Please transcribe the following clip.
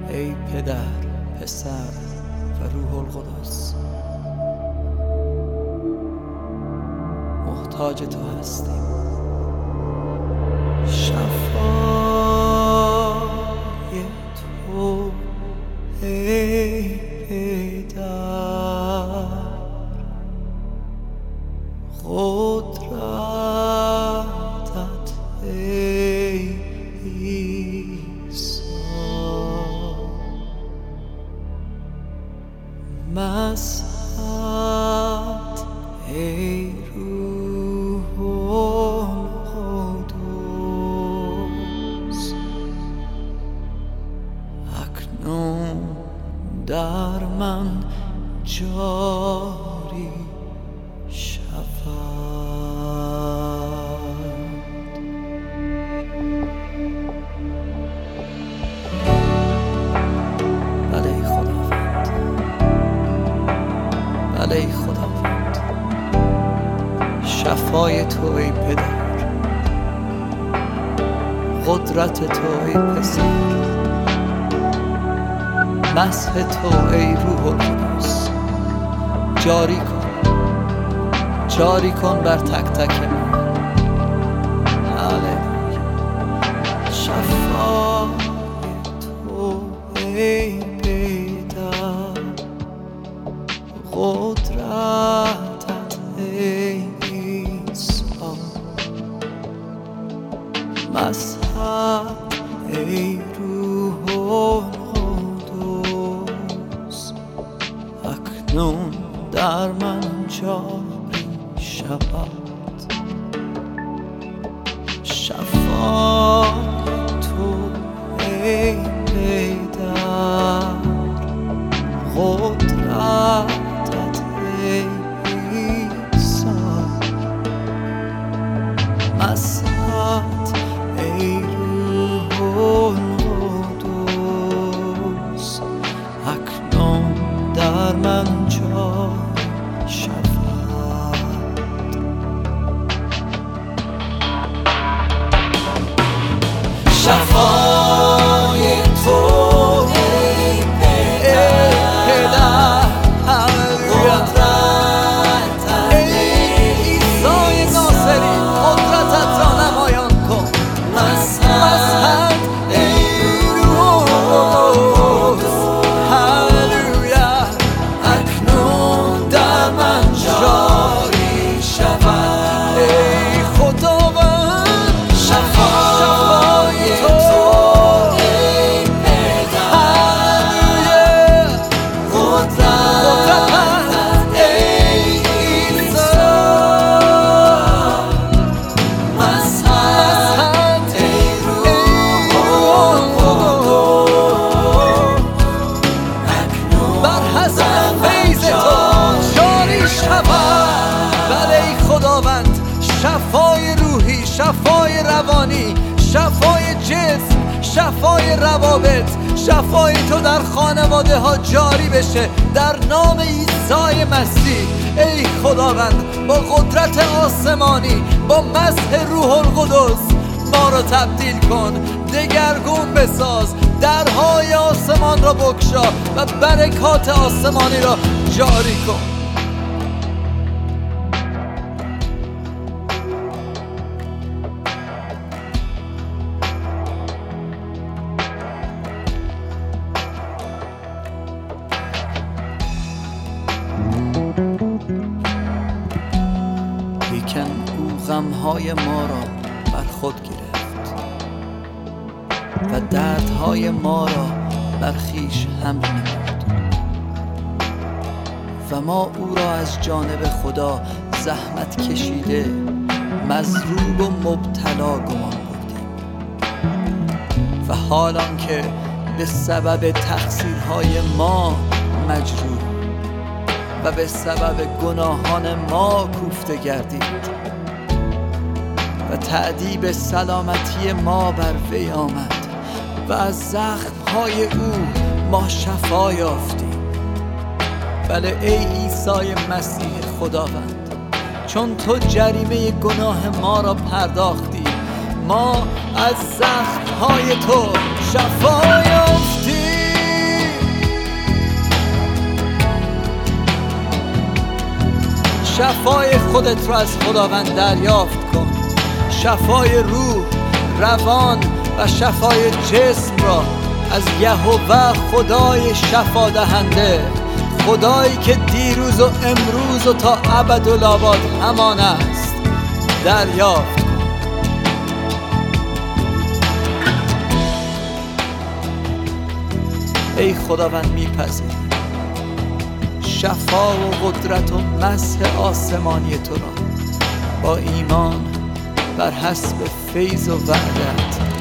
ای پدر، پسر و روح القدس، محتاج تو هستیم. شفای تو ای پدر، قدرتت ای عیسی، مسحت ای روح القدس، اکنون در من جاری شود. بله ای خداوند، بله ای خداوند، شفای تو ای پدر، قدرت تو ای پسر، مسح تو ای روح القدس، جاری کن بر تک تک ما. هللویا. شفای تو ای پدر، قدرتت ای عیسی، مسحت ای روح القدس، اکنون در من جاری شود. شفای تو ای پدر، قدرتت ای عیسی، مسحت ای روح القدس، اکنون در من جاری شود. شفای تو ای پدر، قدرتت ای عیسی ناصری، قدرتت را نمایان کن. مسحت ای روح القدس، هللویا، اکنون در من جاری شود. ای خداوند، شفای تو ای پدر، قدرتت ای عیسی، مسحت ای روح القدس، اکنون بر حسب فیض تو جاری شود. بله ای خداوند، شفای روحی، شفای روانی، شفای جسم، شفای روابط، شفای تو در خانواده ها جاری بشه در نام عیسی مسیح. ای خداوند، با قدرت آسمانی، با مسح روح القدس ما رو تبدیل کن، دگرگون بساز، درهای آسمان را بگشا و برکات آسمانی را جاری کن. لیکن او غمهای ما را بر خود گرفت و دردهای ما را بر خویش حمل نمود و ما او را از جانب خدا زحمت کشیده، مضروب و مبتلا گمان بردیم. و حالان که به سبب تقصیرهای ما مجروح و به سبب گناهان ما کوفته گردید و تأدیب سلامتی ما بر وی آمد و از زخمهای او ما شفا یافتیم. بله ای عیسی مسیح خداوند، چون تو جریمه گناه ما را پرداختی، ما از زخمهای تو شفا یافتیم. شفای خودت رو از خداوند دریافت کن. شفای روح، روان و شفای جسم را از یهوه خدای شفا دهنده، خدایی که دیروز و امروز و تا ابدالآباد همان است، دریافت کن. ای خداوند میپذیریم شفا و قدرت و مسح آسمانی تو را با ایمان بر حسب فیض و وعدت